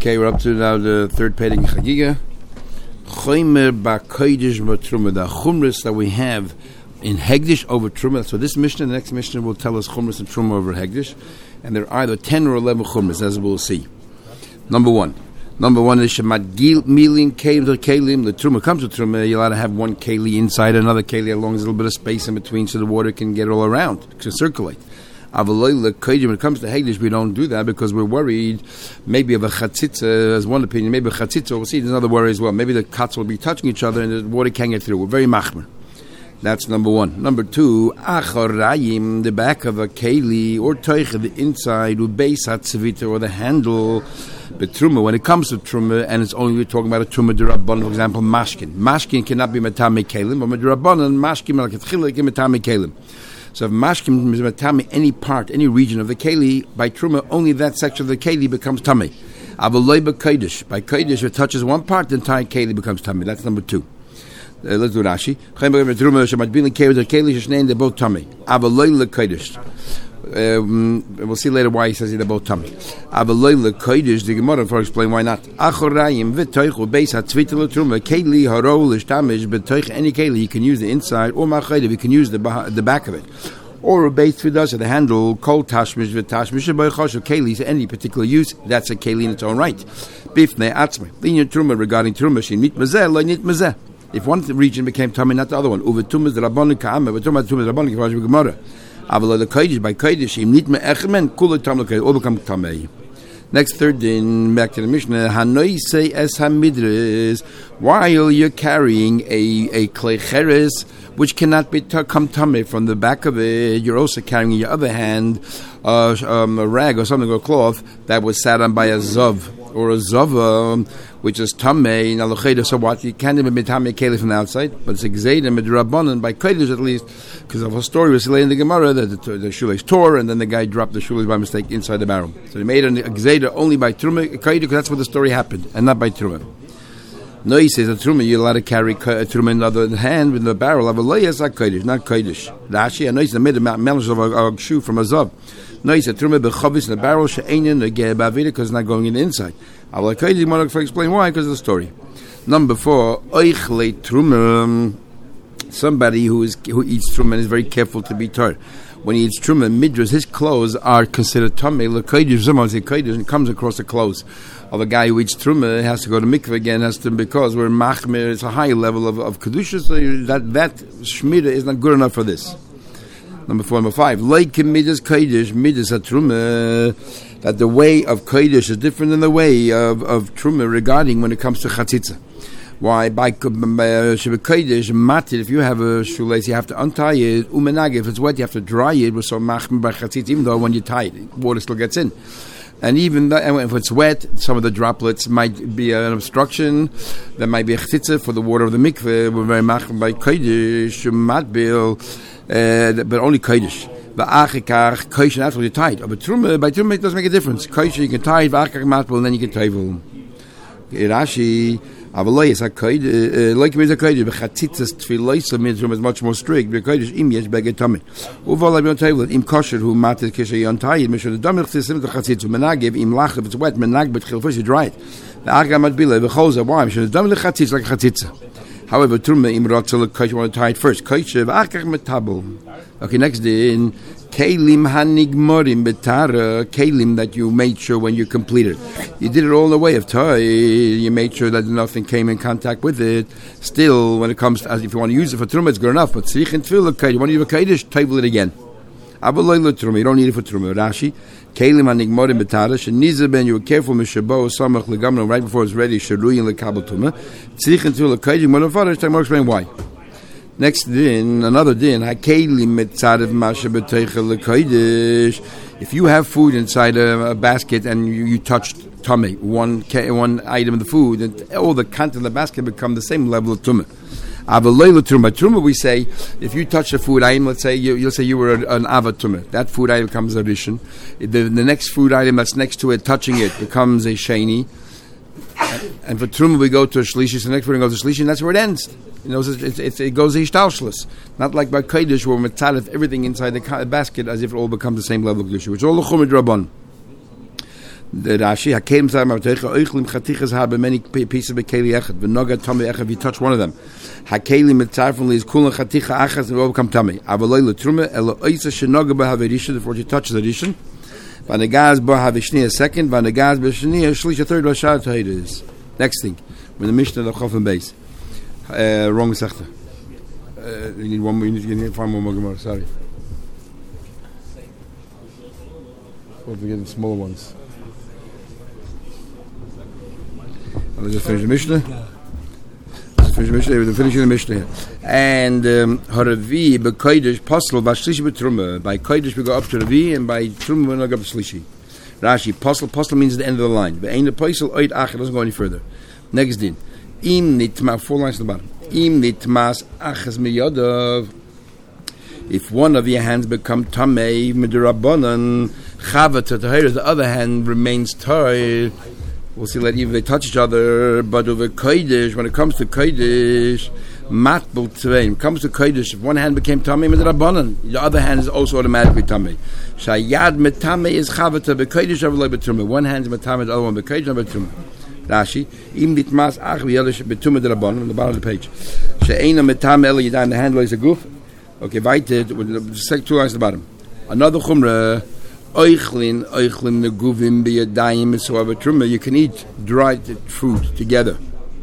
Okay, we're up to now the third page in Chagiga. Chomer ba'kodesh v'truma. The chumras that we have in Hegdish over Truma. So this Mishnah, the next Mishnah, will tell us chumras and Truma over Hegdish. And there are either 10 or 11 chumras, as we'll see. Number one is Shemat Milin Kalim. The Truma comes to Truma. You're allowed to have one Kali inside another Kali, as long as there's a little bit of space in between so the water can get all around, to circulate. When it comes to Hegdish, we don't do that because we're worried maybe of a chatzitza, as one opinion, maybe a chatzitza, we'll see, there's another worry as well. Maybe the cuts will be touching each other and the water can't get through. We're very machmer. That's number one. Number two, acharayim, the back of a keli, or toicha, the inside, ubeis hatzavita, or the handle, but truma. When it comes to truma, and it's only we're talking about a truma derabbanan, for example, mashkin. Mashkin cannot be matame kelim, but derabbanan, mashkin, like a tchila, can matame kelim. So if mashkim is matame any part, any region of the keli, by truma, only that section of the keli becomes tamei. Avaloi b'kodesh. By kodesh, if it touches one part, the entire keli becomes tamei. That's number two. Let's do Rashi. They're both tamei. Avaloi l'kodesh. We'll see later why he says they're both tamei. Avaloi l'kodesh. The Gemara for explain why not. Achorayim v'toichu beis hatzvita l'truma keli haro l'shtamish b'toich any keli you can use the inside or machaydev you can use the back of it or a beis tvidas the handle kol tashmish v'tashmish b'chosh keli any particular use that's a keli in its own right. Bifnei atzmei linear truma regarding truma she nit mazeh lo nit mazeh. If one region became tamei, not the other one. Uvetumas the rabbanon ka'ameh v'tumas rabbanon k'vash b'gemara. Avaloi l'kodesh by kodesh im nit me'echmen kula tamei all become tamei. Next third din, back to the Mishnah, Hanoi say es hamidres, while you're carrying a klei cheres, which cannot be come tamei from the back of it, you're also carrying in your other hand a rag or something, or cloth that was sat on by a zav or a zava, which is tamei. Now so what? You can't even be tamei keli from the outside, but it's exeda midrabanan by kodesh at least, because of a story we see in the Gemara that the shoelace tore and then the guy dropped the shoelace by mistake inside the barrel. So they made an exeda only by truma kodesh because that's where the story happened and not by truma. No, he says a truma you're allowed to carry a truma in the other hand with the barrel of a loyas a kodesh, not kodesh. Rashi, I know he made a melish of a shoe from a zav. No, he said truma bechavis in the barrel she'einin again bavida because it's not going in the inside. I will explain why because of the story. Number 4, oichle truma. Somebody who eats truma and is very careful to be tar. When he eats truma midras, his clothes are considered tamei. L'kodesh, someone say kodesh, and it comes across the clothes of a guy who eats truma. Has to go to mikveh again. Because we're machmer. It's a high level of kedusha. So that shmira is not good enough for this. Number 4, number 5. Like midas kodesh, midas a truma. That the way of kodesh is different than the way of truma regarding when it comes to chatzitza. Why? By kodesh matir, if you have a shoelace, you have to untie it. Umenage, if it's wet, you have to dry it. With so machmer by chatzitza, even though when you tie it, water still gets in. And even if it's wet, some of the droplets might be an obstruction. There might be a chatzitza for the water of the mikveh. We're very machmer by kodesh matbil, but only kodesh. V'achikach kodesh, that's what you tie it. But truma, by truma, it doesn't make a difference. Kodesh, you can tie it. V'achikach matbil, and then you can tie it. Rashi. Avaloi is a kodesh, like me is a kodesh, but chatzitzas tfiloisa midrum is much more strict. Because im yesh begetame. Uval I've table im kosher who mated kisha yontayid mishul damich tisim to chatzitzu menagev im lach if it's wet menag but chilfish you dry it. The agam adbila v'cholza why mishul damich chatzitz like chatzitza. However, truma im rotzel kodesh want to tie it first. Kodesh v'achach metabel. Okay, next day in kelim hanigmorim betara kelim that you made sure when you completed. You did it all the way of tie. You made sure that nothing came in contact with it. Still, when it comes to, as if you want to use it for truma, it's good enough. But tzrich and tefillah, you want to use a kodesh, table it again. Avaloi truma, you don't need it for truma. Rashi, kelim hanigmorim betara sheniza ben you were careful mishabo samach legamno right before it's ready sharuyin lekabel truma. Tzrich and tefillah, you want to follow. I'll explain why. Next din, another din. If you have food inside a basket and you touched tamei, one item of the food, and all the content of the basket become the same level of tumah. Truma, we say, if you touch a food item, let's say you'll say you were an avat tumah. That food item becomes a rishon. The next food item that's next to it, touching it, becomes a sheni. And for truma, we go to a shlishi. So the next food goes to shlishi, and that's where it ends. You know, it goes ishtalshlis. Not like by kodesh where metalif everything inside the basket as if it all becomes the same level of kedusha, which is all the chumid rabban. The Rashi, Hakelim Zayim Avtecha, Oichlim Chatichas have many pieces of Keli Echad, V'noga Tamei Echad, if you touch one of them. Hakelim Mitzarfun is Kulan Chaticha Achas, and will become Tamei. Avaloi L'Truma, Elo Oisa Shenoga B'Hav Rishon, before you touch the Rishon. Vanagaz B'Hav Shniya second, Vanagaz B'Shniya, Shlish a third, Rashad Taidis. Next thing, when the Mishnah of Chofen Beis. Wrong Sechta. You need one more, you need to find one more Gemara, sorry. We'll forget the smaller ones. Let's just finish the Mishnah. We're finishing the Mishnah here. And Haravi b'Kodesh Posel v'Shlishi b'Truma. By Kodesh we go up to Ravi, and by Truma we go up to Shlishi. Rashi, Posel means the end of the line. But ain't the Posel oid acher, doesn't go any further. Next din. Im nitma, 4 lines to the bottom. Im nitmas achas miyadav. If one of your hands become tamei midirabanan, chavat tahir, the other hand remains tahir. We'll see that even they touch each other, but over kodesh, when it comes to kodesh, matbul tveim. When it comes to kodesh, if one hand became tamei midirabanan, the other hand is also automatically tamei. Shayad metamei is chavat bekodesh avloi betruma. One hand is metamei, the other one bekodesh betruma. Rashi, im ditmas ach v'yadish betumah derabanan, on the bottom of the page. She'ena metamei ela yidan, the hand lays a goof. Okay, weiter, with the second 2 lines at the bottom. Another chumrah, oichlin neguvim b'yadayim esuava truma. You can eat dried food together.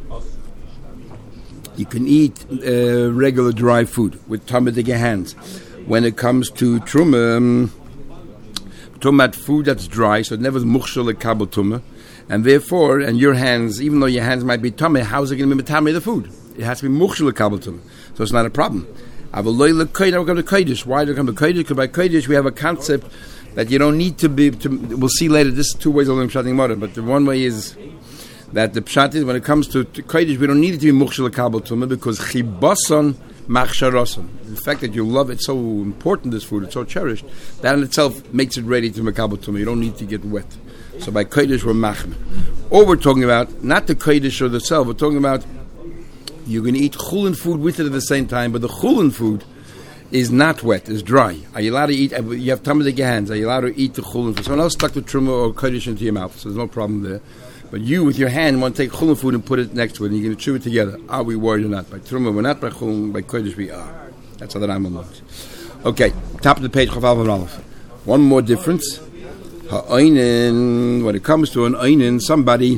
You can eat regular dry food with tamadig hands. When it comes to truma, talking about food that's dry, so it never is muchshel lekabel truma, and therefore, and your hands, even though your hands might be tamei, how is it going to be tamei the food? It has to be muchshel lekabel truma, so it's not a problem. Why do we come to Kodesh? Because by Kodesh we have a concept that you don't need to be. We'll see later. This is 2 ways of learning Pshat and Gemara, but the one way is that the Pshat is when it comes to Kodesh we don't need it to be Mukhshel Kabel Tumah because Chibason Machsharoson. The fact that you love it so important, this food, it's so cherished, that in itself makes it ready to Makabel Tumah. You don't need to get wet. So by Kodesh we're Machmer. Or we're talking about not the Kodesh or the self. We're talking about you're going to eat chulin food with it at the same time, but the chulin food is not wet, it's dry. Are you allowed to eat, you have tamadik hands, are you allowed to eat the chulin food? Someone else stuck the truma or kodesh into your mouth, so there's no problem there. But you, with your hand, want to take chulin food and put it next to it, and you're going to chew it together. Are we worried or not? By truma, we're not. By chulin, by kodesh, we are. That's how the Rambam looks. Okay, top of the page, Chav Alvav Aleph. One more difference. Ha'oinen, when it comes to an oinen, somebody,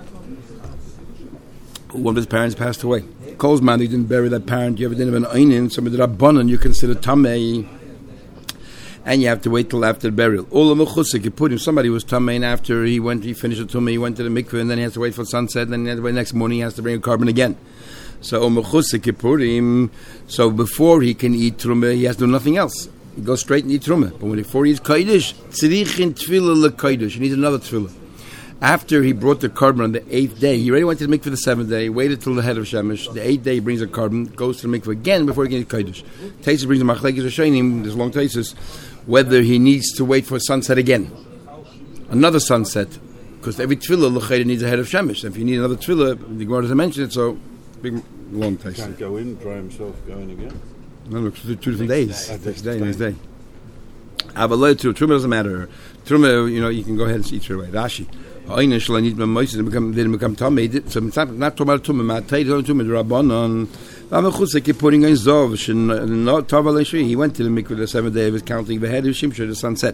one of his parents passed away. Kolzman, you didn't bury that parent. You ever did have an einin, somebody did a bonan, you consider tamei, and you have to wait till after the burial. All of mechusik, you put him. Somebody was tamei after he finished the tumah, he went to the mikveh, and then he has to wait for sunset, and then he has to wait next morning. He has to bring a carbon again. So mechusik, you put him. So before he can eat trumah, he has to do nothing else. He goes straight and eat trumah. But before he eats kodesh, tzirichin tefillah lekodesh. He needs another tefillah. After he brought the carbon on the 8th day, he already went to the mikveh the 7th day, waited till the head of Shemesh. The 8th day he brings a carbon, goes to the mikveh again before he can eat kodesh. Taisus brings a machlekes Rishonim, there's long Taisus, whether he needs to wait for sunset again. Another sunset, because every tefillah l'chayda needs a head of Shemesh. If you need another tefillah, the Gemara doesn't mention it, so big long Taisus. He can't go in, dry himself, go in again. No, 2 different days. Next day. Avaloi Truma doesn't matter. Truma, you can go ahead and eat your way. Rashi. Didn't become tamei. So it's not talking about tumah. Tumah rabbanon. Putting on zov. He went to the mikveh the 7th day of his counting the head of Shimshon the sunset.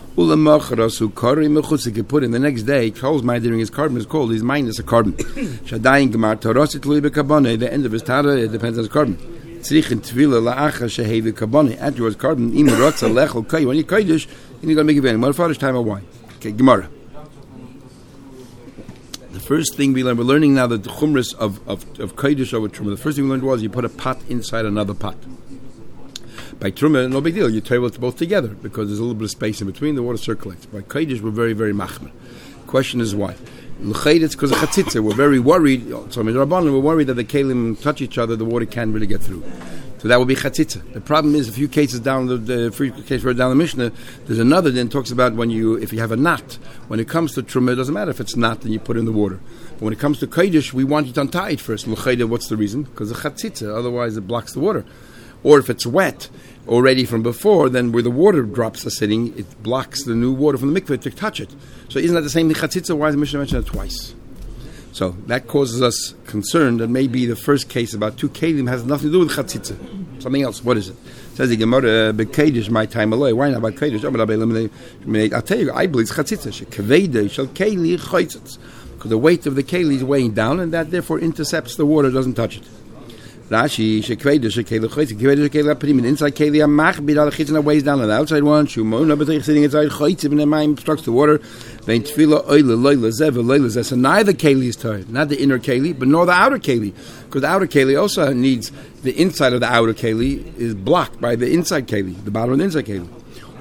Put in the next day. Calls my during his carbon is called. His mind is a carbon. Shadayin gemar torosit lui bekabane. The end of his tara it depends on his carbon. Tzrichin tvila la'acha shehevi kabane. Afterwards carbon. Im rotza lechol kai. When you kodesh, you're going to make it very. What father's time or why? Okay, Gemara. The first thing we're learning now that the chumras of kodesh over truma. The first thing we learned was you put a pot inside another pot. By truma, no big deal. You table it both together because there's a little bit of space in between. The water circulates. By kodesh, we're very, very machmer. Question is why? L'chayt, it's because of chatzitza. We're very worried. So we're worried that the kelim touch each other. The water can't really get through. So that would be chatzitza. The problem is a few cases down the case down the Mishnah. There's another that talks about if you have a knot. When it comes to truma, it doesn't matter if it's knot and you put it in the water. But when it comes to kodesh, we want you to untie it first. L'chayt, what's the reason? Because of chatzitza. Otherwise, it blocks the water. Or if it's wet already from before, then where the water drops are sitting, it blocks the new water from the mikveh to touch it. So isn't that the same thing chatzitza? Why does the Mishnah mention it twice? So that causes us concern that maybe the first case about 2 kelim has nothing to do with chatzitza. Something else. What is it? Says the Gemara, "Bekedish my time alone." Why not about kedish? I'll tell you, I believe it's chatzitza. Shekaveda shel keli chaytzitz, because the weight of the keli is weighing down, and that therefore intercepts the water, doesn't touch it. Rashi shekaveda shekeli chaytzitz, kaveda shekeli aprimin. Inside keli amachbid al chitzna weighs down, and the outside one shumon abatich sitting inside chaytzitz, and the mayim obstructs the water. Vein tefila oile loyle zev loyle zeh. So neither keli is tired, not the inner keli, but nor the outer keli, because the outer keli also needs. The inside of the outer keli is blocked by the inside keli, the bottom of the inside keli.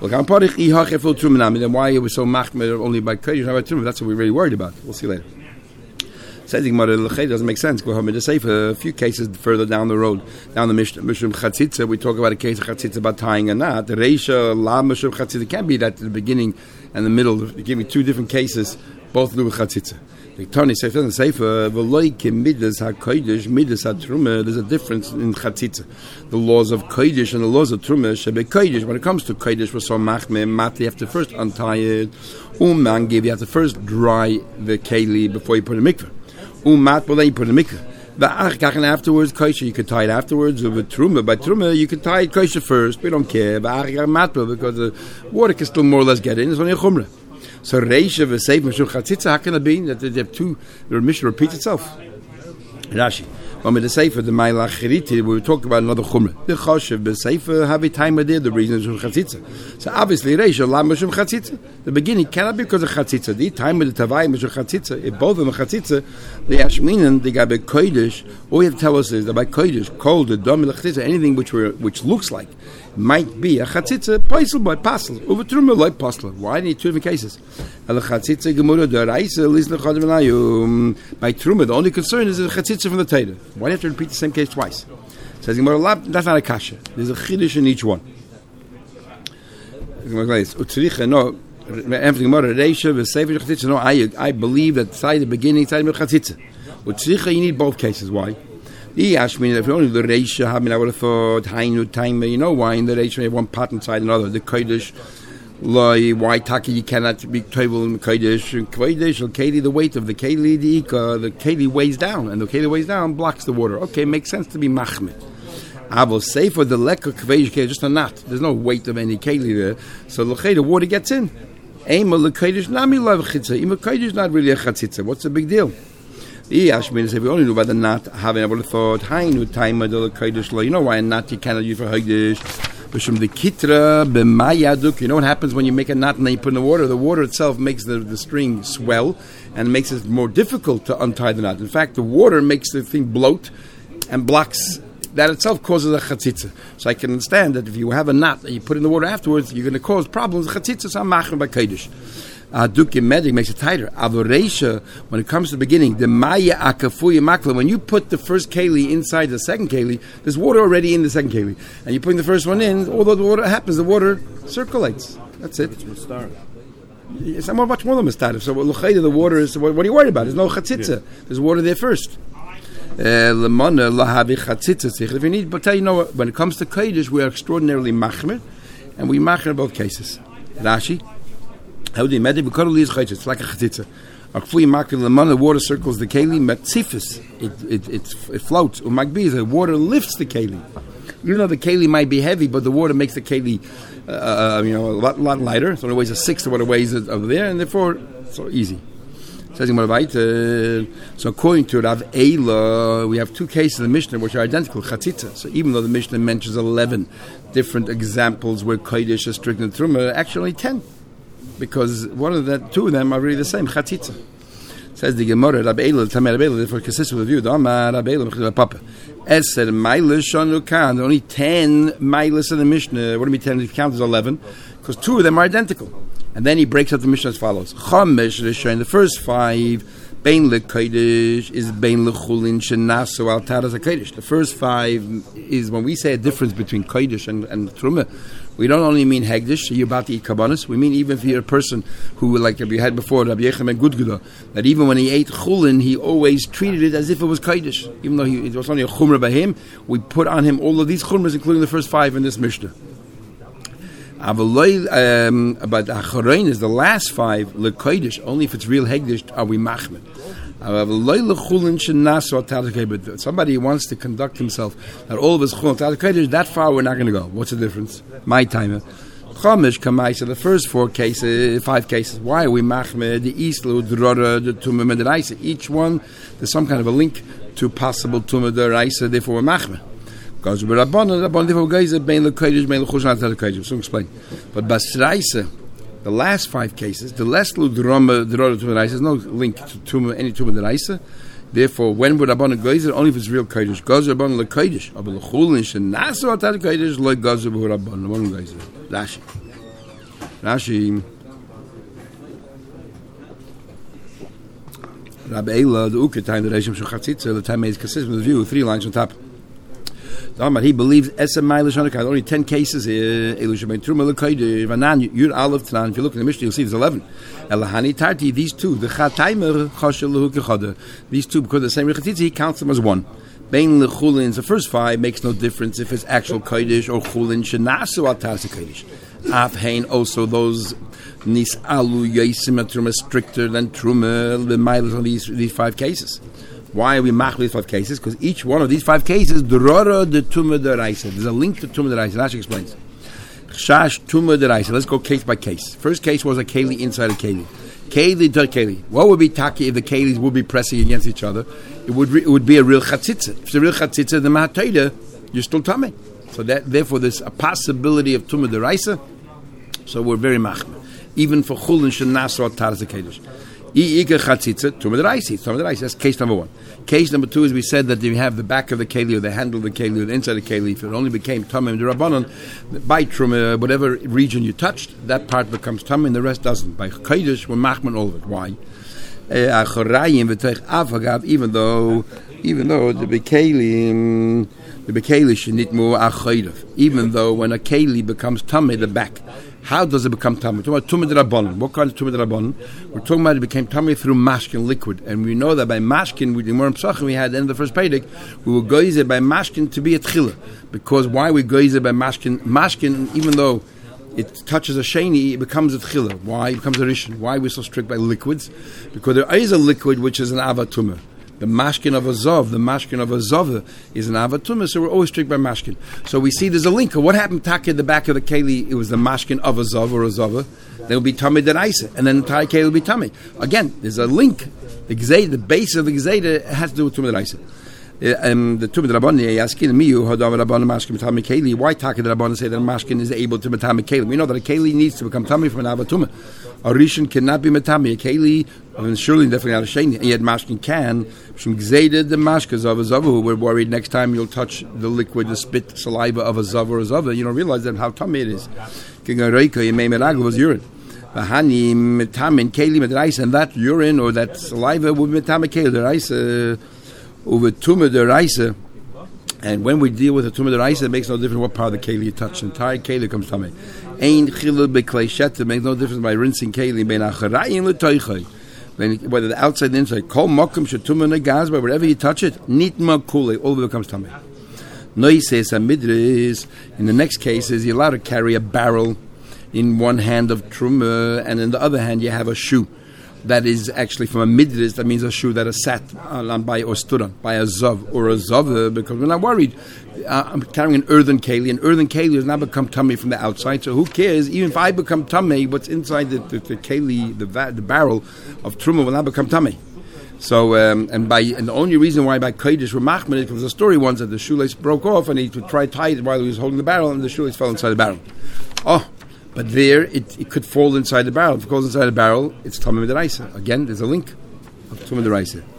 Then why it was so machmer only by keli, not by truma? That's what we're really worried about. We'll see later. Says the Gemara, doesn't make sense. Go home and just say for a few cases further down the road, down the Mishum Chatzitza, we talk about a case of Chatzitza about tying a knot. The Reisha, La Mishum Chatzitza, can't be that at the beginning and the middle. They give me 2 different cases, both do with Chatzitza. Tony says in the Sefer, there's a difference in Chatzitza. The laws of Kodesh and the laws of Truma should be Kodesh. When it comes to Kodesh, we're so machmeh, you have to first untie it. Mangiv, you have to first dry the keli before you put a mikveh. Mat, well then you put a mikveh. And afterwards, kosher, you can tie it afterwards. With Truma, by Truma, you can tie it kosher first. We don't care. Because the water can still more or less get in. It's only a chumrah. So Reisha v'Seif Mishum Chatzitza, how can it be that they have 2? The Mishnah repeats itself. Rashi, when we the Sefer the Mailach Chiriti, we talked about another chumrah. The Choshev v'Sefer have a time there. The reason is Mishum Chatzitza. So obviously Reisha la Mishum Chatzitza. The beginning cannot be because of Chatzitza. The time of the Tavai Mishum Chatzitza. If both of them are Chatzitza, the Ashminan they got by Kodesh. All we have to tell us is that by Kodesh, cold, the Dom Chatzitza, anything which looks like might be a chatzitza, paisel by pasel, over truma like pasel. Why do you need 2 different cases? By truma, the only concern is the chatzitza from the Torah. Why do you have to repeat the same case twice? Says Gemara, that's not a kasha. There's a chiddush in each one. No, I believe that side the beginning, side the chatzitza. You need both cases. Why? He asked me if only the Reisha, I would have thought, Hainu time, you know why in the Reisha you have one part inside another. The Kodesh, why Taki, you cannot be table in the Kodesh, Kodesh, Keli, the weight of the Keli, the Keli weighs down, and the Keli weighs down, blocks the water. Okay, makes sense to be Machmet. I will say for the Lekka Kvesh, just a knot. There's no weight of any Keli there. So the water gets in. Aim of the Kodesh, Nami love Chitza. Even Kodesh is not really a Chatzitza. What's the big deal? We only knew about the knot, having able to thought, you know why a knot you cannot use for Hagdish? The Kitra, you know what happens when you make a knot and then you put in the water? The water itself makes the string swell and makes it more difficult to untie the knot. In fact, the water makes the thing bloat and blocks. That itself causes a chatzitza. So I can understand that if you have a knot and you put in the water afterwards, you're going to cause problems. Chatzitza, so I'm machmer by Kodesh. Dukim Medic makes it tighter. Avoresha, when it comes to the beginning, the Maya Akafuya Makla, when you put the first keli inside the second keli, there's water already in the second keli. And you put the first one in, although the water happens, the water circulates. That's it. It's Mustar. It's much more than Mustar. So the water is, what are you worried about? There's no chatzitza. Yeah. There's water there first. If you need, but you know, when it comes to Kodesh, we are extraordinarily machmer, and we machmer in both cases. Rashi. How do you imagine? It's like a chatzitza. The water circles the keli. Metzifis, it floats. The water lifts the keli. Even though the keli might be heavy, but the water makes the keli, a lot lighter. So it weighs a sixth of what it weighs over there, and therefore it's so easy. So according to Rav Eila, we have 2 cases in the Mishnah which are identical, chatzitza. So even though the Mishnah mentions 11 different examples where kodesh is strict in truma, actually 10. Because 2 of them are really the same, chatzitza. Says the Gemara, Rabbi Eila, Tamei Rabbi Eila, therefore consistent with you. Rabbi Eila, Papa. As said, Mailis Shanukan, there are only 10 Mailis in the Mishnah. What do you mean 10? If you count as 11, because 2 of them are identical. And then he breaks up the Mishnah as follows: Chamesh Rishayin, the first 5, Bein lekodesh is bein lechulin shenasu al taras hakodesh. The first 5 is when we say a difference between kodesh and truma. We don't only mean hegdish, you're about to eat kabbanis. We mean even if you're a person who, like we had before, Rabbi Yechim and Gudguda, that even when he ate chulin, he always treated it as if it was kodesh. Even though it was only a chumrah by him, we put on him all of these chumras, including the first 5 in this Mishnah. But acharein is the last 5 lekodesh. Only if it's real hegdish are we machmed. But somebody wants to conduct himself that all of his chulin that far we're not going to go. What's the difference? My timer. Chamish kamaisa. The first 5 cases. Why are we machmed? The islu, the rora, the tumah, and the raisa. Each one there's some kind of a link to possible tumah the raisa. Therefore we're machmed. Goes with Rabbanon, therefore guys that bein lekodesh, bein lechushan al kodesh. So explain. But basraisa, the last 5 cases, the less lu drama the rora tumah raisa, there's no link to tumah, any tumah the raisa. Therefore, when would Rabbanon goes it only if it's real kodesh. Goes Rabbanon lekodesh, aber lechulin shenasu al kodesh lo goes with Rabbanon. One goes Rashi. Rabbi Eila, the Uke time the Reshim Shuchatzitza, the time is consistent with the view, 3 lines on top. He believes only 10 cases. If you look in the Mishnah, you'll see there's 11. These 2, the Chataimer, these 2, because the same Rechatzitzi, he counts them as 1. Bein lechulin, the first 5 makes no difference if it's actual kodesh or chulin shenasu al tas kodesh. Afhain also those nis alu yaisim truma stricter than truma the miles on these 5 cases. Why are we mach these 5 cases? Because each one of these 5 cases, the rora, the tumah, the raisa. There's a link to tumah, the raisa. Rashi explains. Chash, tumah, the raisa. Let's go case by case. First case was a keli inside a keli. Keli to keli. What would be taki if the kelis would be pressing against each other? It would be a real chatzitza. If it's a real chatzitza, the mahatoida, you're still tameh. So therefore, there's a possibility of tumah, the raisa. So we're very machmir. Even for chulin shenasu al taras hakodesh. That's case number 1. Case number 2 is we said that you have the back of the keli or the handle of the keli or the inside of the keli. If it only became tamim d'Rabbanan, by truma, whatever region you touched, that part becomes tamim and the rest doesn't. By kodesh, we're machman all of it. Why? Even though the bekeli shenitmu achoydav. Even though when a keli becomes tamim, the back. How does it become tamei? We're talking about tumah d'Rabbanan. What kind of tumah d'Rabbanan? We're talking about it became tamei through mashkin liquid, and we know that by mashkin, with the Gemara Pesachim we had at the end of the first Pedic, we will goize by mashkin to be a tchila. Because why we goize by mashkin? Mashkin, even though it touches a sheni, it becomes a tchila. Why? It becomes a rishon. Why are we so strict by liquids? Because there is a liquid which is an avatumah. The mashkin of a zov, is an avatumah, so we're always strict by mashkin. So we see there's a link. What happened taka at the back of the keli? It was the mashkin of a zov or a zova. There will be tamei deraisa, and then the entire keli will be tamei. Again, there's a link. The base of the gzeda has to do with tumah deraisa. The tumah d'Rabbanan asking me hadav Rabbanan mashkin matami keli. Why taka the Rabbanan say that a mashkin is able to matami keli? We know that a keli needs to become tamei from an avatumah. A rishon cannot be matami. A keli, surely definitely not a sheni. And yet mashkin can. From gzeda the mashkas of a zavu, we're worried next time you'll touch the liquid, the spit, saliva of a zav or a zava, you don't realize that how tamei it is. Was urine. And that urine or that saliva would be matami keli deraisa. Over tumah deraisa, and when we deal with the tumah deraisa, it makes no difference what part of the keli you touch. The entire keli comes tamei. Ein chilul beklei sheta makes no difference by rinsing keli. Ben acharayim letoichai, whether the outside and the inside. Kol mokum shetumah negaz, but wherever you touch it, nitma kulei, all of it becomes tamei. Noises amidris. In the next case, is you're allowed to carry a barrel in one hand of truma, and in the other hand you have a shoe. That is actually from a midris, that means a shoe that is sat on by or stood on by a zav or a zav, because we're not worried. I'm carrying an earthen keli, and earthen keli has now become tummy from the outside, so who cares? Even if I become tummy, what's inside the keli, the barrel of truma will not become tummy. So, and the only reason why by kodesh we're machmir is because the story once that the shoelace broke off and he would try to tie it while he was holding the barrel, and the shoelace fell inside the barrel. But there, it could fall inside the barrel. If it goes inside the barrel, it's tamei deraisa. Again, there's a link of tumah deraisa.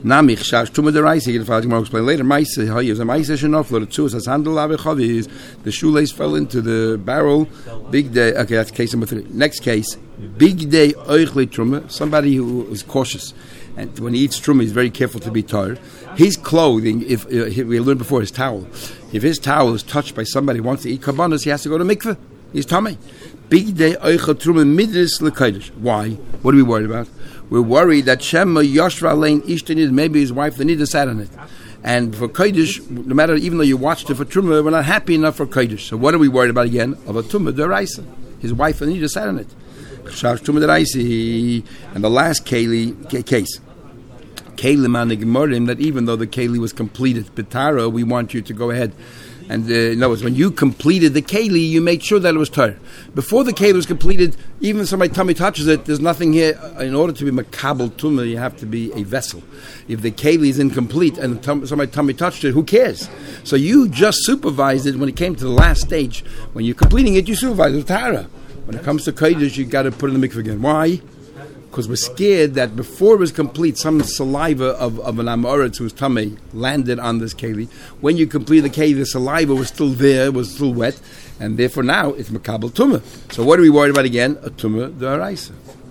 Namich shash tuma deraisa. You can explain later. Ma'isa hayus a ma'isa shenoflo. The two says handle avichavis. The shoelace fell into the barrel. Big day. Okay, that's case number 3. Next case. Big day oichle truma. Somebody who is cautious, and when he eats truma, he's very careful to be tired. His clothing, if we learned before, his towel. If his towel is touched by somebody who wants to eat karbanos, he has to go to mikveh. He's tummy. Big day oichle truma midris lekaidish. Why? What are we worried about? We're worried that Shema Yoshra Lane Ishtanid, maybe his wife, the Nida sat on it. And for Kodesh, no matter, even though you watched it for Truma, we're not happy enough for Kodesh. So what are we worried about again? Of a Tumah Deraisa. His wife, the Nida sat on it. Tumah Deraisa. And the last case. Keli Manigemorim, that even though the Keli was completed, Betara, we want you to go ahead. And in other words, when you completed the keli, you made sure that it was tar. Before the keli was completed, even if somebody tummy touches it, there's nothing here. In order to be makabel tumah, you have to be a vessel. If the keli is incomplete and somebody tummy touched it, who cares? So you just supervised it when it came to the last stage. When you're completing it, you supervise it. Tara. When it comes to kodesh, you got to put it in the mikveh again. Why? Because we're scared that before it was complete, some saliva of an amoritz who's tamei landed on this keli. When you complete the keli, the saliva was still there, was still wet, and therefore now it's makabel tumah. So what are we worried about again? A tumah d'oraisa.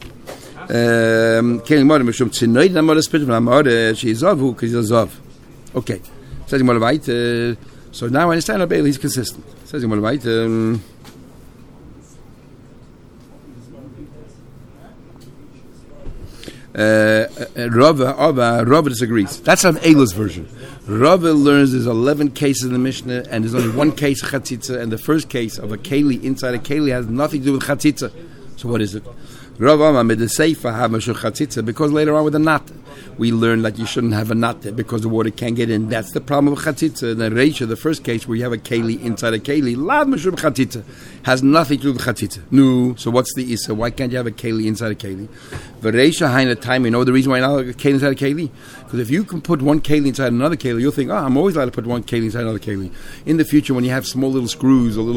Keli morim mishum tzinoid amoritz pitum amoritz she'izavhu because he's a zav. Okay. Says he moravait. So now I understand how Bailey is consistent. Says he moravait. Rava disagrees. That's an Eila's version. Rava learns there's 11 cases in the Mishnah, and there's only one case of chatzitza, and the first case of a keli inside a keli has nothing to do with chatzitza. So what is it? Rava made the seifa have mashur chatzitza, because later on with the knot we learned that you shouldn't have a knot there because the water can't get in. That's the problem with chatzitza. The reisha, the first case where you have a keli inside a keli, lav mashur chatzitza, has nothing to do with chatzitza. No. So what's the issa? Why can't you have a keli inside a keli? The reisha haina time. You know the reason why not a keli inside a keli? Because if you can put one keli inside another keli, you'll think, I'm always allowed to put one keli inside another keli. In the future, when you have small little screws or little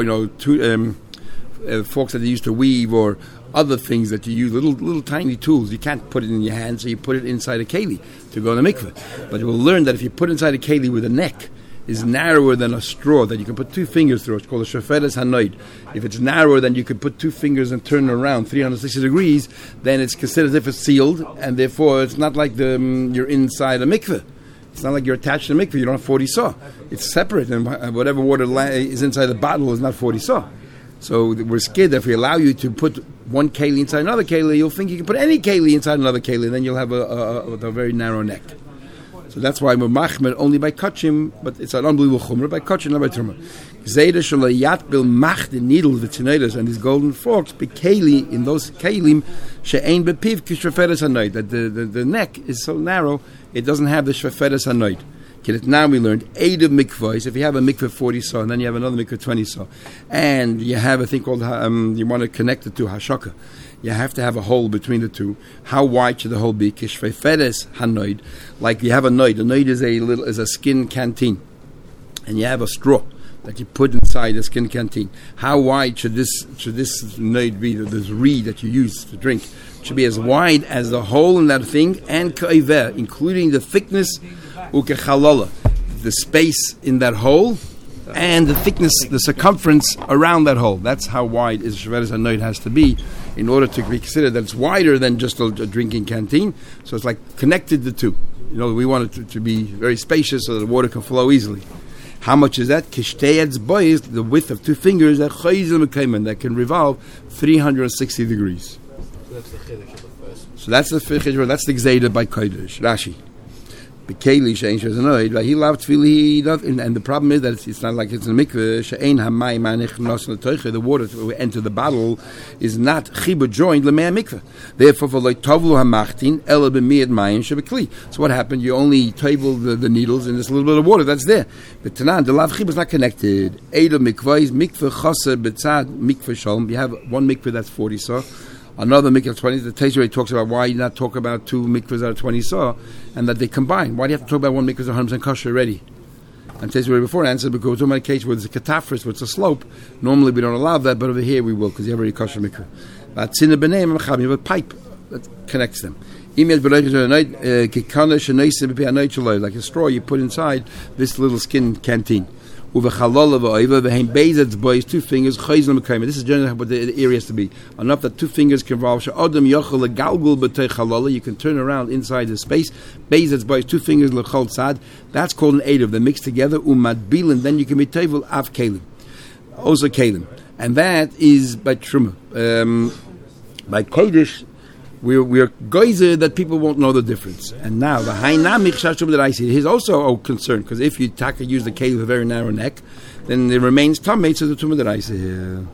forks that they use to weave or other things that you use, little tiny tools, you can't put it in your hand, so you put it inside a keli to go in the mikveh. But you will learn that if you put inside a keli with a neck is narrower than a straw that you can put 2 fingers through, it's called a shoferes hanoid. If it's narrower than you could put 2 fingers and turn it around 360 degrees, then it's considered as if it's sealed, and therefore it's not like you're inside a mikveh. It's not like you're attached to the mikveh, you don't have 40 saw. It's separate, and whatever water is inside the bottle is not 40 saw. So we're scared that if we allow you to put one keli inside another keli, you'll think you can put any keli inside another keli, and then you'll have a very narrow neck. So that's why we're machmer only by kachim, but it's an unbelievable chumrah by kachim, not by truma. Zayda shalayat bil mach the needles, the tzinedas, and these golden forks, be keli in those kelim she'ein bepiv kishreferes hanoid. That the neck is so narrow, it doesn't have the shreferes hanoid. Now we learned 8 of mikvahs. If you have a mikvah 40 saw, and then you have another mikvah 20 saw, and you have a thing called you want to connect it to hashaka, you have to have a hole between the two. How wide should the hole be? Kishveiferes hanoid, like you have a noid. A noid is a skin canteen, and you have a straw that you put inside the skin canteen. How wide should this noid be? This reed that you use to drink should be as wide as the hole in that thing, and kaiver, including the thickness. The space in that hole and the thickness, the circumference around that hole. That's how wide is Shveres HaNoid has to be in order to be considered that it's wider than just a drinking canteen. So it's like connected the two. We want it to be very spacious so that the water can flow easily. How much is that? Kishteyad's boy, the width of 2 fingers that can revolve 360 degrees. So that's the chiddush of the first. So that's the chiddush. That's the gzeida by Kodesh. Rashi. Bekeli she'ein she'zanoid, he loved tefillah, and the problem is that it's not like it's in a mikveh. She'ein hamayim manich nos l'toiche. The water to enter the bottle is not chibur joined l'mei mikveh. Therefore, for like tovlu hamachtin ela b'miyad mayim shebekli. So what happened? You only table the needles in this little bit of water that's there. But tanan the lav chibur is not connected. Eila mikvah mikveh chaser betzad mikveh shalom. You have one mikveh that's 40 saw. Another mikveh 20. The Teshuvah talks about why you not talk about 2 mikvahs that are 20 saw, and that they combine. Why do you have to talk about one mikvah that's 100% kosher already? And Teshuvah before answered because we're talking about a case where it's a cataphrus, where it's a slope. Normally we don't allow that, but over here we will because you have already kosher mikvah. You have a pipe that connects them. Like a straw you put inside this little skin canteen. Two fingers. This is generally what the area has to be. Enough that 2 fingers can involve. You can turn around inside the space. 2 fingers. That's called an eruv. They mix together. Then you can be tevel av kelim. Also kelim. And that is by truma. By kodesh, we're geyser that people won't know the difference. And now the hainamich shashum that I see, he's also a concern, because if you use the kelim with a very narrow neck, then it remains tamei to the tumah that I see here.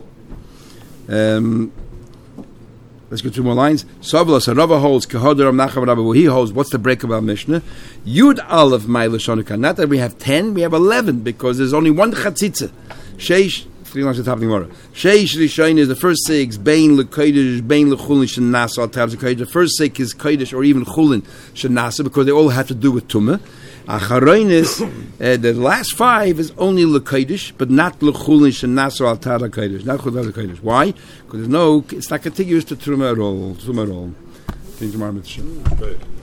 Let's go 2 more lines. Savla Sarava holds Kahodar Nacham Rabba. He holds. What's the break about Mishnah? Yud Aleph Ma'ila Shonika. Not that we have 10, we have 11, because there's only one chatzitza. Sheish. 3 lines at the top of the Gemara. Sheish Rishayin is the first 6. Bein lekodesh, bein lechulin shenasa. Al tabs kodesh. The first 6 is kodesh or even chulin shenasa, because they all have to do with tumah. Acharonis, the last 5 is only lekodesh, but not lechulin shenasa al tabs kodesh. Not chulin kodesh. Why? Because it's not contiguous to tumah at all. Tumah at all. Thank you, Marmot.